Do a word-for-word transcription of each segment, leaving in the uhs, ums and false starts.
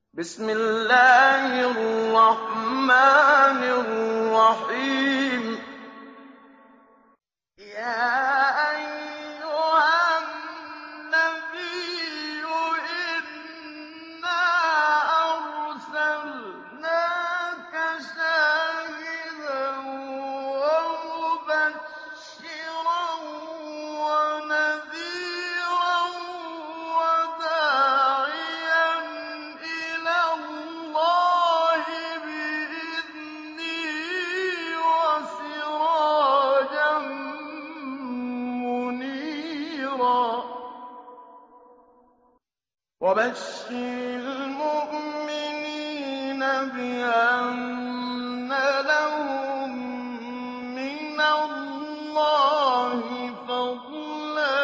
بسم الله الرحمن الرحيم يا أيها النبي إنا أرسلناك شاهدا ومبشرا ونذيرا وداعيا إلى الله بإذنه وسراجا منيرا وبشر المؤمنين بأن لهم من الله فضلا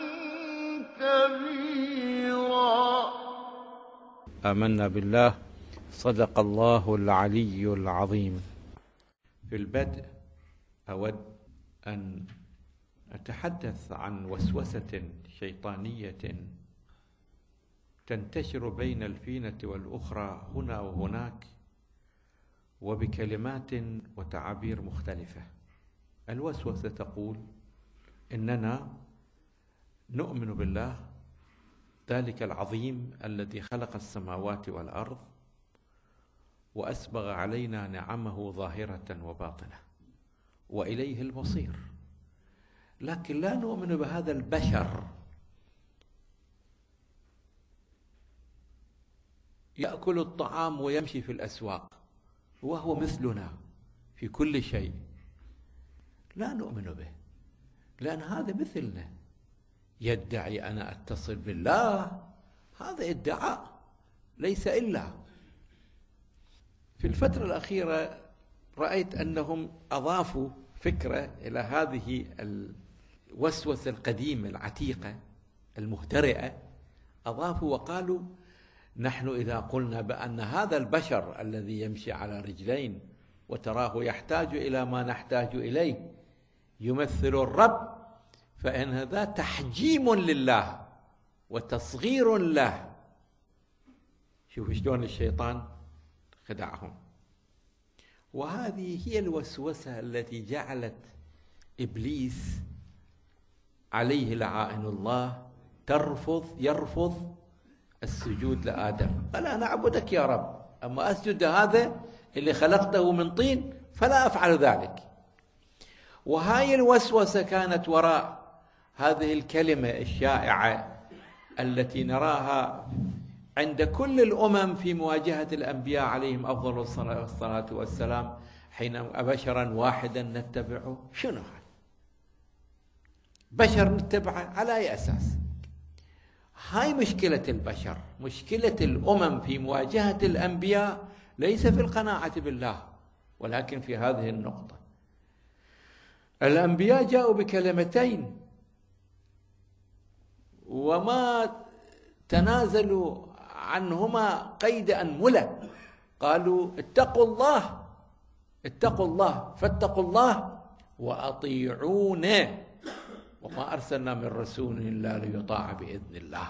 كبيرا. آمنا بالله. صدق الله العلي العظيم. في البدء أود أن أتحدث عن وسوسة شيطانية تنتشر بين الفينة والأخرى هنا وهناك وبكلمات وتعابير مختلفة. الوسوسة تقول إننا نؤمن بالله ذلك العظيم الذي خلق السماوات والأرض وأسبغ علينا نعمه ظاهرة وباطنة وإليه المصير، لكن لا نؤمن بهذا البشر يأكل الطعام ويمشي في الأسواق وهو مثلنا في كل شيء. لا نؤمن به، لأن هذا مثلنا يدعي أنا أتصل بالله. هذا ادعاء ليس إلا. في الفترة الأخيرة رأيت أنهم أضافوا فكرة إلى هذه الوسوسة القديمة العتيقة المهترئة. أضافوا وقالوا نحن إذا قلنا بأن هذا البشر الذي يمشي على رجلين وتراه يحتاج إلى ما نحتاج إليه يمثل الرب، فإن هذا تحجيم لله وتصغير له. شوفوا شلون الشيطان خدعهم. وهذه هي الوسوسة التي جعلت إبليس عليه لعائن الله ترفض يرفض السجود لآدم. قال أنا أعبدك يا رب، أما أسجد هذا اللي خلقته من طين فلا أفعل ذلك. وهاي الوسوسة كانت وراء هذه الكلمة الشائعة التي نراها عند كل الأمم في مواجهة الأنبياء عليهم أفضل الصلاة والسلام، حين أبشرا واحدا نتبعه. شنو هذا؟ بشر نتبعه على أي أساس؟ هاي مشكلة البشر. مشكلة الأمم في مواجهة الأنبياء ليس في القناعة بالله، ولكن في هذه النقطة. الأنبياء جاءوا بكلمتين وما تنازلوا عنهما قيد أنملة. قالوا اتقوا الله اتقوا الله فاتقوا الله وأطيعونا وما أرسلنا من رسول إلا ليطاع بإذن الله.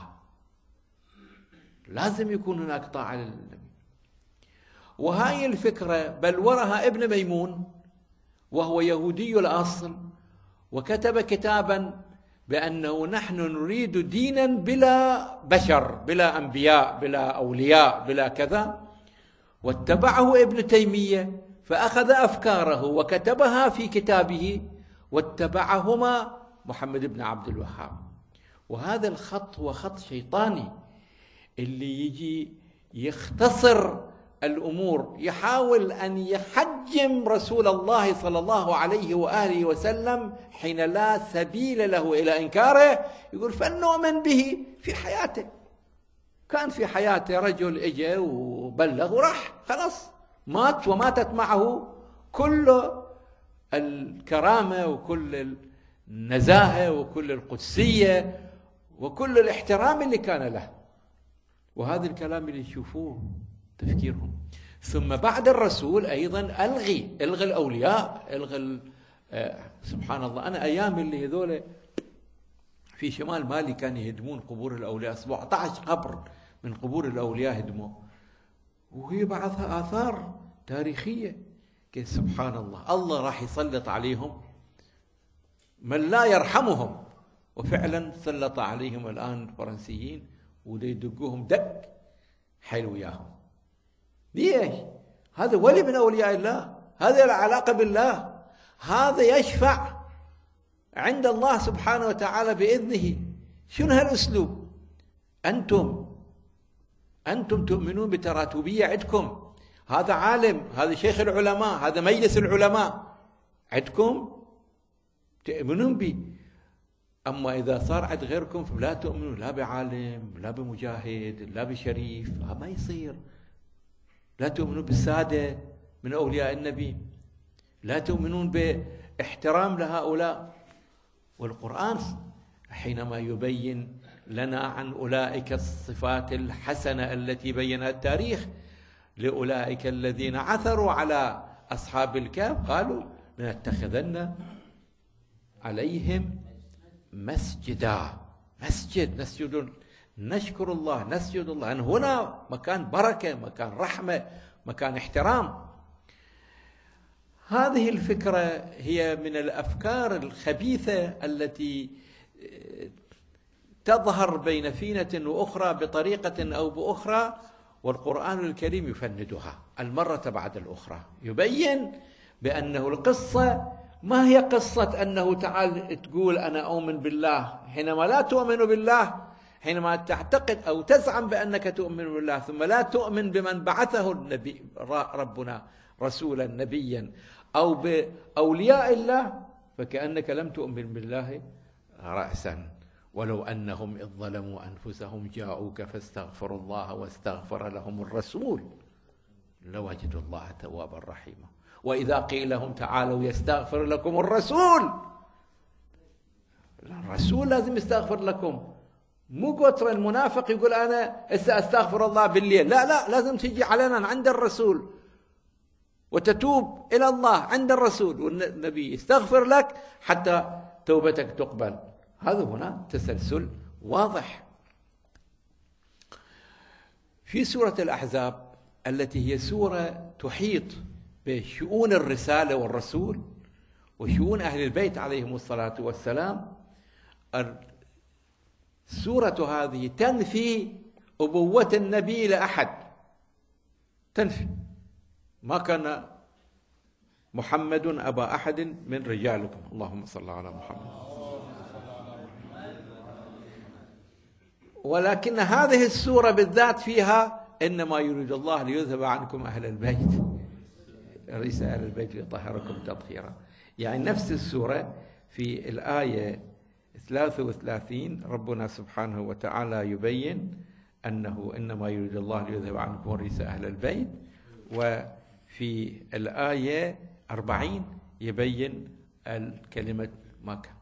لازم يكون هناك طاعة للنبي. وهاي الفكرة بل ورها ابن ميمون وهو يهودي الأصل، وكتب كتابا بأنه نحن نريد دينا بلا بشر، بلا أنبياء، بلا أولياء، بلا كذا. واتبعه ابن تيمية فأخذ أفكاره وكتبها في كتابه، واتبعهما محمد بن عبد الوهاب. وهذا الخط هو خط شيطاني اللي يجي يختصر الأمور، يحاول أن يحجم رسول الله صلى الله عليه وآله وسلم حين لا سبيل له إلى إنكاره. يقول فلنؤمن به في حياته. كان في حياته رجل اجى وبلغ وراح، خلاص مات وماتت معه كل الكرامة وكل النزاهة وكل القدسية وكل الاحترام اللي كان له. وهذا الكلام اللي يشوفوه تفكيرهم. ثم بعد الرسول أيضا ألغي ألغي الأولياء، ألغي آه سبحان الله. أنا أيام اللي هذول في شمال مالي كانوا يهدمون قبور الأولياء، سبعة عشر قبر من قبور الأولياء هدموه. وهي بعضها آثار تاريخية. سبحان الله، الله راح يسلط عليهم من لا يرحمهم، وفعلا سلط عليهم الآن الفرنسيين ودا يدقوهم دق حلو وياهم. ليش؟ هذا ولي من أولياء الله، هذا العلاقة بالله، هذا يشفع عند الله سبحانه وتعالى بإذنه. شنو هالأسلوب؟ أنتم أنتم تؤمنون بتراتبية عندكم، هذا عالم، هذا شيخ العلماء، هذا مجلس العلماء عندكم تؤمنون به. أما إذا صار عند غيركم فلا تؤمنون لا بعالم لا بمجاهد لا بشريف، ما يصير. لا تؤمنون بالسادة من أولياء النبي، لا تؤمنون باحترام لهؤلاء. والقرآن حينما يبين لنا عن أولئك الصفات الحسنة التي بينها التاريخ لأولئك الذين عثروا على أصحاب الكهف، قالوا لنتخذن عليهم مسجدا. مسجد، نسجد، نشكر الله، نسجد الله، أن هنا مكان بركة، مكان رحمة، مكان احترام. هذه الفكرة هي من الأفكار الخبيثة التي تظهر بين فينة وأخرى بطريقة أو بأخرى، والقرآن الكريم يفندها المرة بعد الأخرى، يبين بأنه القصة ما هي قصة أنه تعال تقول أنا أؤمن بالله، حينما لا تؤمن بالله، حينما تعتقد أو تزعم بأنك تؤمن بالله ثم لا تؤمن بمن بعثه النبي ربنا رسولا نبيا أو بأولياء الله، فكأنك لم تؤمن بالله رأسا. ولو أنهم إذ ظلموا أنفسهم جاءوك فاستغفروا الله واستغفر لهم الرسول لوجدوا الله توابا رحيما. وإذا قيل لهم تعالوا يستغفر لكم الرسول، الرسول لازم يستغفر لكم، مو قطر المنافق يقول أنا أستغفر الله بالليل، لا لا، لازم تجي علنا عند الرسول وتتوب إلى الله عند الرسول، والنبي يستغفر لك حتى توبتك تقبل. هذا هنا تسلسل واضح. في سورة الأحزاب التي هي سورة تحيط بشؤون الرسالة والرسول وشؤون أهل البيت عليهم الصلاة والسلام، السورة هذه تنفي أبوة النبي لأحد، تنفي ما كان محمد أبا أحد من رجالكم، اللهم صل على محمد. ولكن هذه السورة بالذات فيها إنما يريد الله ليذهب عنكم أهل البيت، ليس أهل البيت ليطهركم تطهيرا. يعني نفس السورة في الآية ثلاثة وثلاثين ربنا سبحانه وتعالى يبين أنه إنما يريد الله ليذهب عنكم الرجس أهل البيت، وفي الآية أربعين يبين الكلمة ما كان.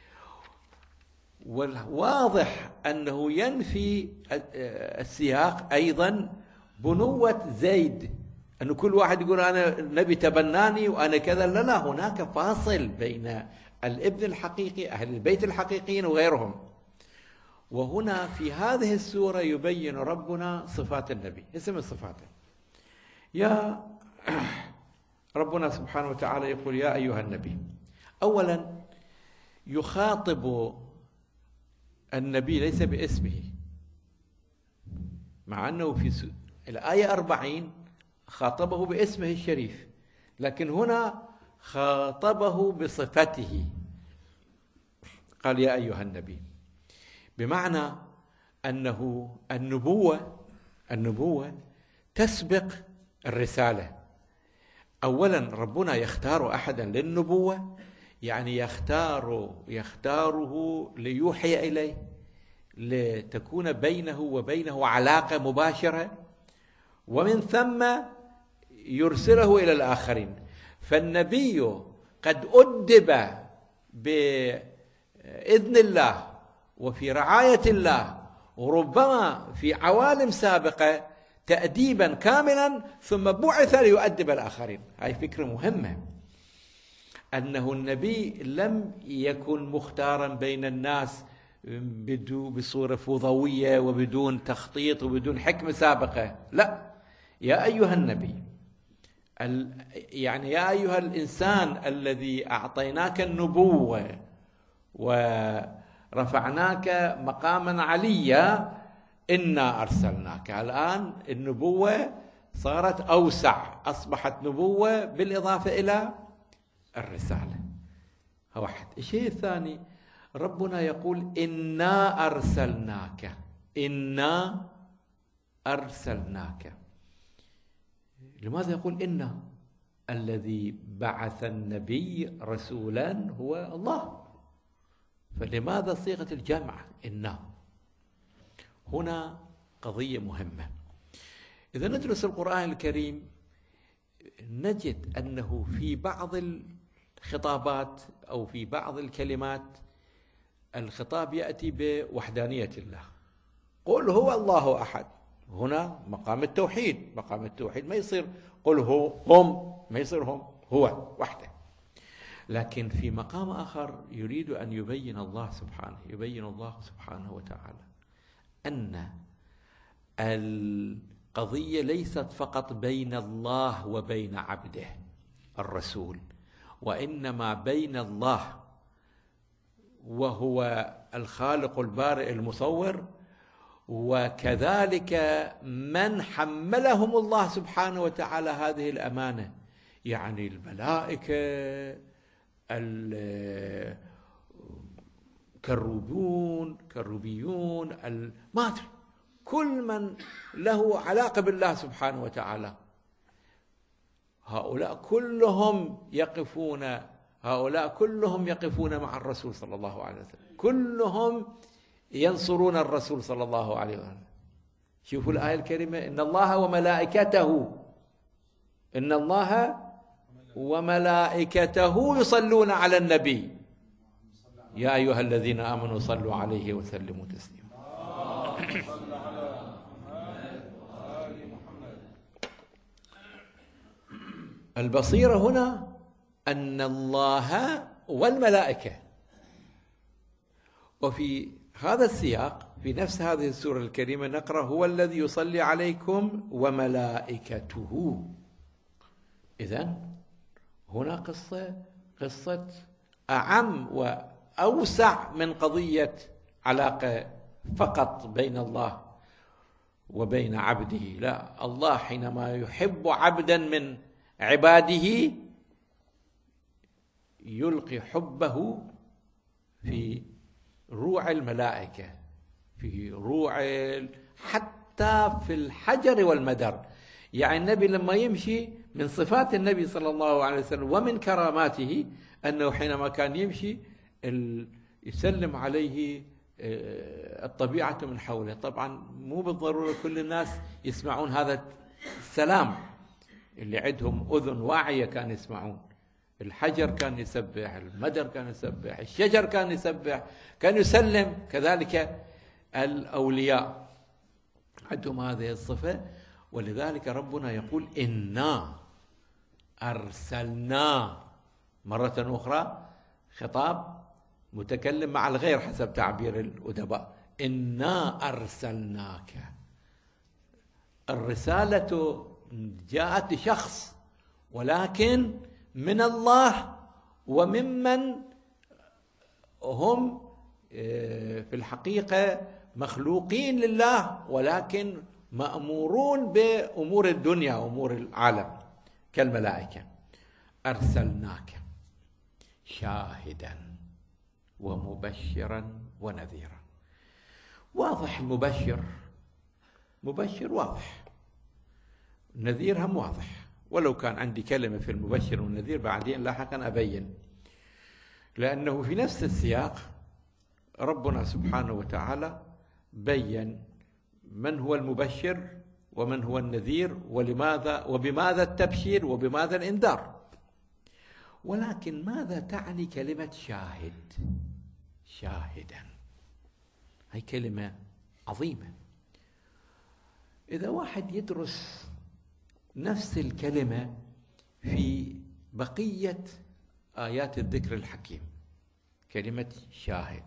والواضح أنه ينفي السياق أيضا بنوة زيد، أن كل واحد يقول أنا النبي تبناني وأنا كذا، لا لا، هناك فاصل بين الابن الحقيقي أهل البيت الحقيقيين وغيرهم. وهنا في هذه السورة يبين ربنا صفات النبي، اسم صفاته. يا ربنا سبحانه وتعالى يقول يا أيها النبي، أولا يخاطب النبي ليس باسمه، مع أنه في الآية أربعين خاطبه باسمه الشريف، لكن هنا خاطبه بصفته، قال يا أيها النبي، بمعنى أنه النبوة النبوة تسبق الرسالة. أولا ربنا يختار أحدا للنبوة، يعني يختار يختاره ليوحي إليه، لتكون بينه وبينه علاقة مباشرة، ومن ثم يرسله إلى الآخرين. فالنبي قد أدب بإذن الله وفي رعاية الله، وربما في عوالم سابقة تأديبا كاملا، ثم بعث ليؤدب الآخرين. هاي فكرة مهمة، أنه النبي لم يكن مختارا بين الناس بصورة فوضوية وبدون تخطيط وبدون حكمة سابقة، لا، يا أيها النبي، يعني يا أيها الإنسان الذي أعطيناك النبوة ورفعناك مقاما عليا إنا أرسلناك. الآن النبوة صارت أوسع، أصبحت نبوة بالإضافة إلى الرسالة. واحد. الشيء الثاني، ربنا يقول إنا أرسلناك، إنا أرسلناك. لماذا يقول إنا؟ الذي بعث النبي رسولا هو الله، فلماذا صيغة الجمع إنا؟ هنا قضية مهمة. إذا ندرس القرآن الكريم نجد أنه في بعض الخطابات أو في بعض الكلمات الخطاب يأتي بوحدانية الله، قل هو الله أحد. هنا مقام التوحيد، مقام التوحيد ما يصير قل هو هم، ما يصير هم، هو وحده. لكن في مقام آخر يريد أن يبين الله سبحانه، يبين الله سبحانه وتعالى أن القضية ليست فقط بين الله وبين عبده الرسول، وإنما بين الله وهو الخالق البارئ المصور، وكذلك من حملهم الله سبحانه وتعالى هذه الأمانة، يعني الملائكة، الكروبون كروبيون، ما أدري، كل من له علاقة بالله سبحانه وتعالى، هؤلاء كلهم يقفون هؤلاء كلهم يقفون مع الرسول صلى الله عليه وسلم، كلهم ينصرون الرسول صلى الله عليه وسلم. شوفوا الآية الكريمة، إن الله وملائكته إن الله وملائكته يصلون على النبي يا أيها الذين آمنوا صلوا عليه وسلموا تسليما. البصيرة هنا أن الله والملائكة. وفي هذا السياق في نفس هذه السورة الكريمة نقرأ هو الذي يصلي عليكم وملائكته. إذن هنا قصة قصة أعم وأوسع من قضية علاقة فقط بين الله وبين عبده. لا، الله حينما يحب عبدا من عباده يلقي حبه في روع الملائكة، في روع حتى في الحجر والمدر. يعني النبي لما يمشي، من صفات النبي صلى الله عليه وسلم ومن كراماته أنه حينما كان يمشي يسلم عليه الطبيعة من حوله. طبعا مو بالضرورة كل الناس يسمعون هذا السلام، اللي عندهم أذن واعية كان يسمعون. الحجر كان يسبح، المدر كان يسبح، الشجر كان يسبح، كان يسلم. كذلك الأولياء عندهم هذه الصفة. ولذلك ربنا يقول إنا أرسلنا، مرة أخرى خطاب متكلم مع الغير حسب تعبير الأدباء، إنا أرسلناك. الرسالة جاءت لشخص، ولكن من الله وممن هم في الحقيقة مخلوقين لله، ولكن مأمورون بأمور الدنيا وأمور العالم كالملائكة. أرسلناك شاهدا ومبشرا ونذيرا. واضح المبشر، مبشر واضح، النذير هم واضح، ولو كان عندي كلمة في المبشر والنذير بعدين لاحقا أبين، لأنه في نفس السياق ربنا سبحانه وتعالى بين من هو المبشر ومن هو النذير، ولماذا وبماذا التبشير وبماذا الإنذار. ولكن ماذا تعني كلمة شاهد؟ شاهدا، هي كلمة عظيمة. إذا واحد يدرس نفس الكلمة في بقية آيات الذكر الحكيم، كلمة شاهد،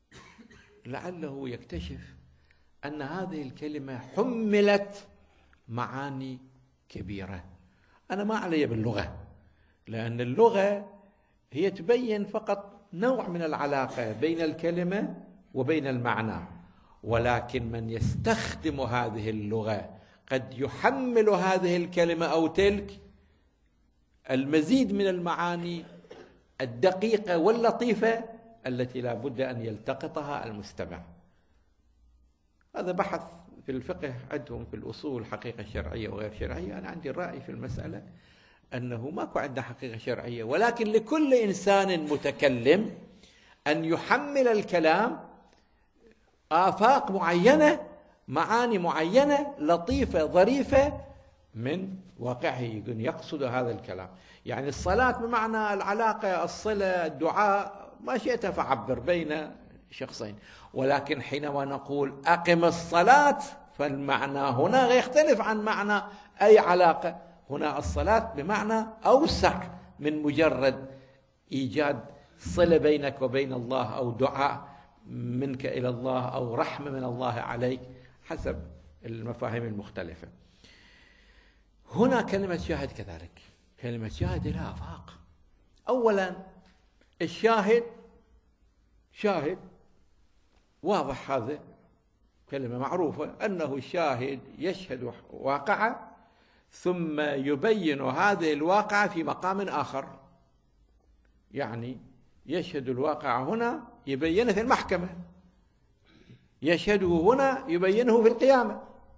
لعله يكتشف أن هذه الكلمة حملت معاني كبيرة. أنا ما علي باللغة، لأن اللغة هي تبين فقط نوع من العلاقة بين الكلمة وبين المعنى، ولكن من يستخدم هذه اللغة قد يحمل هذه الكلمة أو تلك المزيد من المعاني الدقيقة واللطيفة التي لا بد أن يلتقطها المستمع. هذا بحث في الفقه عندهم في الأصول، حقيقة شرعية وغير شرعية. أنا عندي الرأي في المسألة أنه ماكو عندنا حقيقة شرعية، ولكن لكل إنسان متكلم أن يحمل الكلام آفاق معينة، معاني معينة لطيفة ظريفة من واقعه، يقصد هذا الكلام. يعني الصلاة بمعنى العلاقة، الصلة، الدعاء، ما شئت فعبر بين شخصين، ولكن حينما نقول أقم الصلاة فالمعنى هنا يختلف عن معنى أي علاقة. هنا الصلاة بمعنى أوسع من مجرد إيجاد صلة بينك وبين الله، أو دعاء منك إلى الله، أو رحمة من الله عليك، حسب المفاهيم المختلفة. هنا كلمة شاهد كذلك، كلمة شاهد لها آفاق. أولا الشاهد شاهد واضح، هذا كلمة معروفة، أنه الشاهد يشهد واقعة ثم يبين هذه الواقعة في مقام آخر. يعني يشهد الواقع هنا يبينه في المحكمة، يشهده هنا يبينه في القيامة.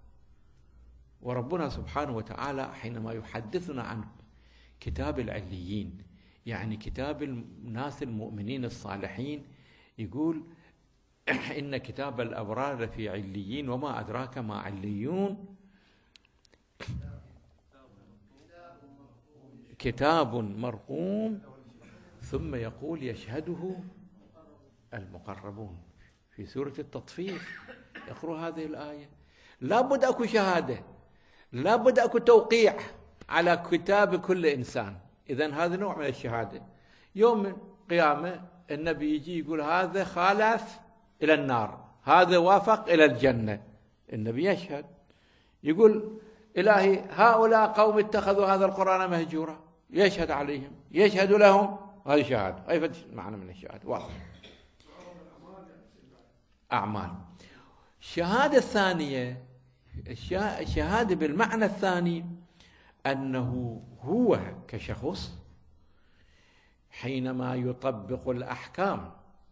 وربنا سبحانه وتعالى حينما يحدثنا عن كتاب العليين، يعني كتاب الناس المؤمنين الصالحين، يقول إن كتاب الأبرار في عليين وما أدراك ما عليون، كتاب مرقوم، ثم يقول يشهده المقربون. في سورة التطفيف يقرأ هذه الآية. لا بد أكو شهادة، لا بد أكو توقيع على كتاب كل إنسان. إذن هذا نوع من الشهادة. يوم القيامة النبي يجي يقول هذا خالف إلى النار، هذا وافق إلى الجنة، النبي يشهد، يقول إلهي هؤلاء قوم اتخذوا هذا القرآن مهجورا، يشهد عليهم، يشهد لهم. هذه شهادة، أي معنى من الشهادة واضح. أعمال. الشهادة الثانية، الشهادة بالمعنى الثاني، أنه هو كشخص حينما يطبق الأحكام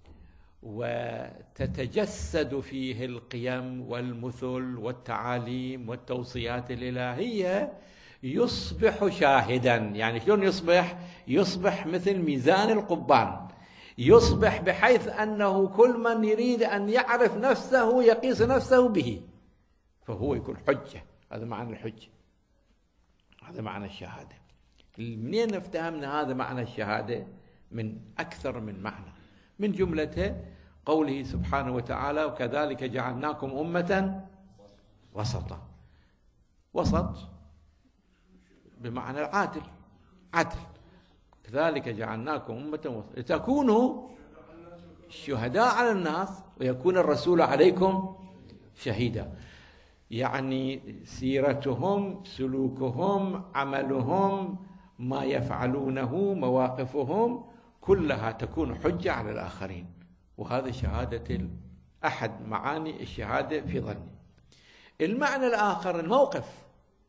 وتتجسد فيه القيم والمثل والتعاليم والتوصيات الإلهية يصبح شاهدا. يعني شلون يصبح؟ يصبح مثل ميزان القبان، يصبح بحيث أنه كل من يريد أن يعرف نفسه يقيس نفسه به، فهو يكون حجة. هذا معنى الحجة، هذا معنى الشهادة. منين افتهمنا هذا معنى الشهادة؟ من أكثر من معنى، من جملته قوله سبحانه وتعالى وكذلك جعلناكم أمة وسطا. وسط بمعنى العادل، عدل. كذلك جعلناكم أمة وسطا لتكونوا شهداء على الناس ويكون الرسول عليكم شهيدا. يعني سيرتهم، سلوكهم، عملهم، ما يفعلونه، مواقفهم، كلها تكون حجة على الآخرين. وهذا شهادة أحد معاني الشهادة في ظني. المعنى الآخر الموقف.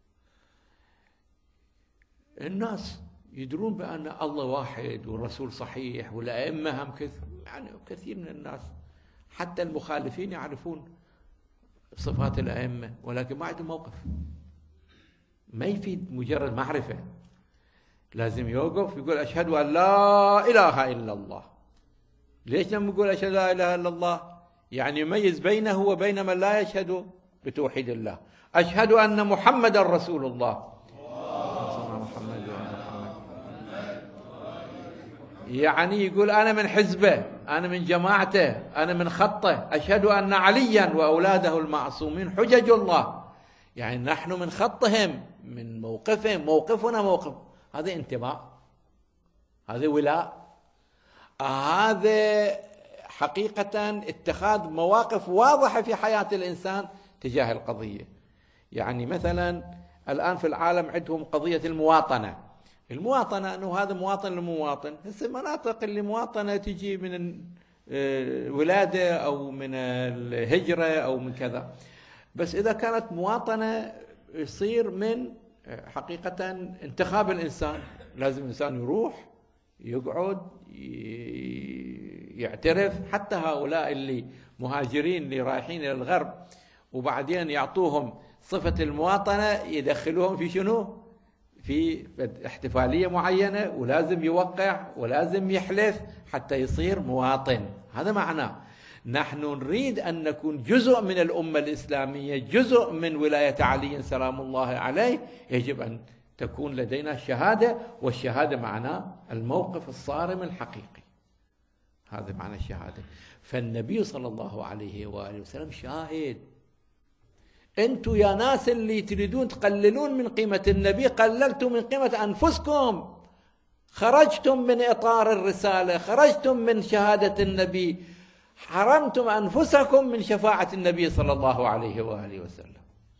الناس يدرون بأن الله واحد والرسول صحيح والأئمة هم كثير، يعني كثير من الناس حتى المخالفين يعرفون صفات الأئمة، ولكن ما عندهم موقف. ما يفيد مجرد معرفة، لازم يوقف يقول أشهد أن لا إله إلا الله. ليش لما يقول أشهد لا إله إلا الله؟ يعني يميز بينه وبين من لا يشهد بتوحيد الله. أشهد أن محمد رسول الله، يعني يقول أنا من حزبه، أنا من جماعته، أنا من خطه. أشهد أن عليا وأولاده المعصومين حجج الله، يعني نحن من خطهم، من موقفهم، موقفنا موقف. هذا انتماء، هذا ولاء، هذا حقيقة اتخاذ مواقف واضحة في حياة الإنسان تجاه القضية. يعني مثلا الآن في العالم عندهم قضية المواطنة. المواطنة أنه هذا مواطن لمواطن. هسه المناطق اللي مواطنة تجي من الولادة أو من الهجرة أو من كذا، بس إذا كانت مواطنة يصير من حقيقة انتخاب الإنسان. لازم الإنسان يروح يقعد يعترف. حتى هؤلاء اللي مهاجرين اللي رايحين إلى الغرب وبعدين يعطوهم صفة المواطنة، يدخلوهم في شنو؟ في احتفالية معينة، ولازم يوقع ولازم يحلف حتى يصير مواطن. هذا معناه نحن نريد أن نكون جزء من الأمة الإسلامية، جزء من ولاية علي سلام الله عليه. يجب أن تكون لدينا شهادة، والشهادة معناه الموقف الصارم الحقيقي. هذا معنى الشهادة. فالنبي صلى الله عليه وآله وسلم شاهد. أنتم يا ناس اللي تريدون تقللون من قيمة النبي، قللتم من قيمة أنفسكم، خرجتم من إطار الرسالة، خرجتم من شهادة النبي، حرمتم أنفسكم من شفاعة النبي صلى الله عليه وآله وسلم.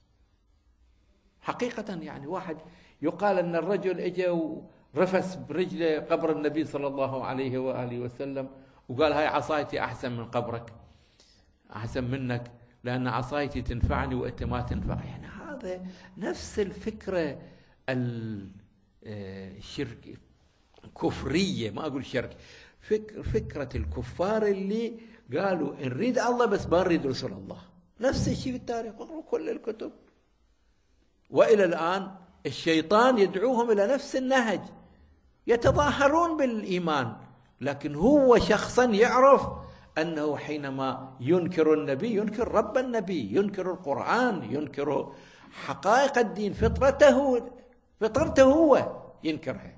حقيقة يعني واحد يقال أن الرجل اجى ورفس برجله قبر النبي صلى الله عليه وآله وسلم وقال هاي عصايتي أحسن من قبرك، أحسن منك، لأن عصايتي تنفعني وأنت ما تنفع. يعني هذا نفس الفكرة الشرك كفرية، ما أقول شرك، فكر فكرة الكفار اللي قالوا نريد الله بس ما نريد رسول الله. نفس الشيء في التاريخ، اقرأوا كل الكتب. وإلى الآن الشيطان يدعوهم إلى نفس النهج، يتظاهرون بالإيمان، لكن هو شخصا يعرف أنه حينما ينكر النبي ينكر رب النبي، ينكر القرآن، ينكر حقائق الدين، فطرته فطرته هو ينكرها.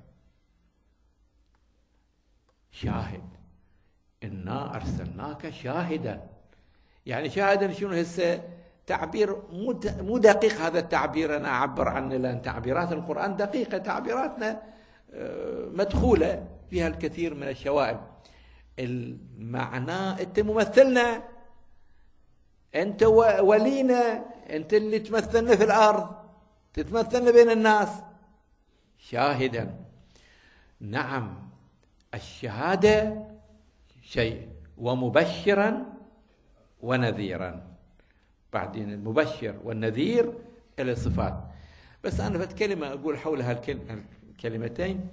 شاهد، إنا أرسلناك شاهدا. يعني شاهدا شنو؟ هسه تعبير مو دقيق. هذا التعبير أنا أعبر عنه لأن تعبيرات القرآن دقيقة، تعبيراتنا مدخولة فيها الكثير من الشوائب. المعنى أنت ممثلنا، أنت ولينا، أنت اللي تمثلنا في الأرض، تتمثلنا بين الناس. شاهدا، نعم الشهادة شيء، ومبشرا ونذيرا. بعدين المبشر والنذير إلى صفات. بس أنا بتكلم أقول حول هالكلمتين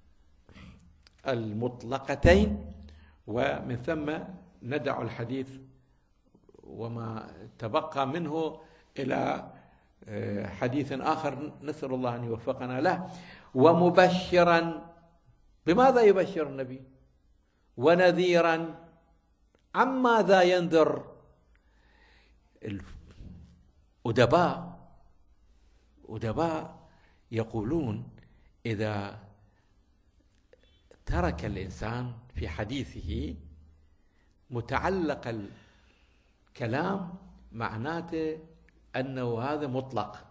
المطلقتين، ومن ثم ندع الحديث وما تبقى منه إلى حديث آخر نسأل الله أن يوفقنا له. ومبشرا، بماذا يبشر النبي؟ ونذيرا، عن ماذا ينذر؟ الأدباء أدباء يقولون إذا ترك الإنسان في حديثه متعلق الكلام معناته أنه هذا مطلق.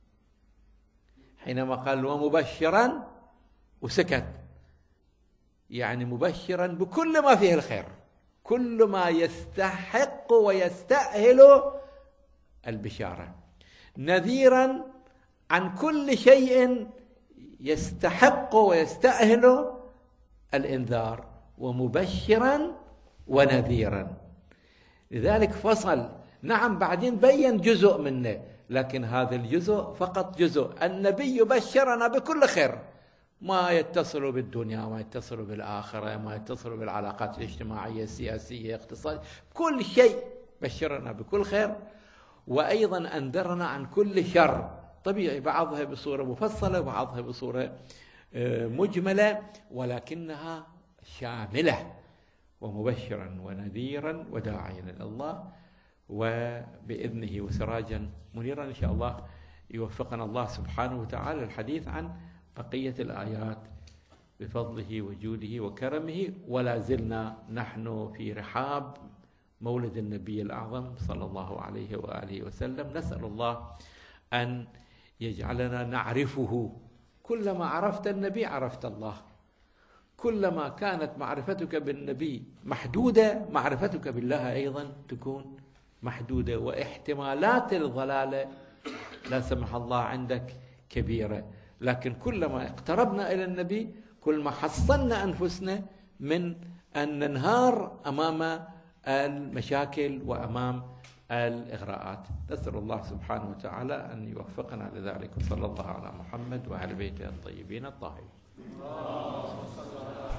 حينما قال ومبشرا وسكت، يعني مبشرا بكل ما فيه الخير، كل ما يستحق ويستأهل البشارة. نذيرا عن كل شيء يستحق ويستأهل الإنذار. ومبشرا ونذيرا. لذلك فصل. نعم بعدين بين جزء منه، لكن هذا الجزء فقط جزء. النبي يبشرنا بكل خير، ما يتصل بالدنيا، ما يتصل بالآخرة، ما يتصل بالعلاقات الاجتماعية السياسية اقتصادية، كل شيء بشرنا بكل خير. وأيضا أنذرنا عن كل شر، طبيعي بعضها بصورة مفصلة وبعضها بصورة مجملة، ولكنها شاملة. ومبشرا ونذيرا وداعيا إلى الله وبإذنه وسراجا منيرا. إن شاء الله يوفقنا الله سبحانه وتعالى الحديث عن بقية الآيات بفضله وجوده وكرمه. ولا زلنا نحن في رحاب مولد النبي الأعظم صلى الله عليه وآله وسلم. نسأل الله أن يجعلنا نعرفه. كلما عرفت النبي عرفت الله. كلما كانت معرفتك بالنبي محدودة، معرفتك بالله أيضا تكون محدودة. واحتمالات الضلالة لا سمح الله عندك كبيرة، لكن كلما اقتربنا إلى النبي كل ما حصلنا أنفسنا من أن ننهار أمام المشاكل وأمام الإغراءات. نسأل الله سبحانه وتعالى أن يوفقنا لذلك، وصلى الله على محمد وعلى بيته الطيبين الطاهرين.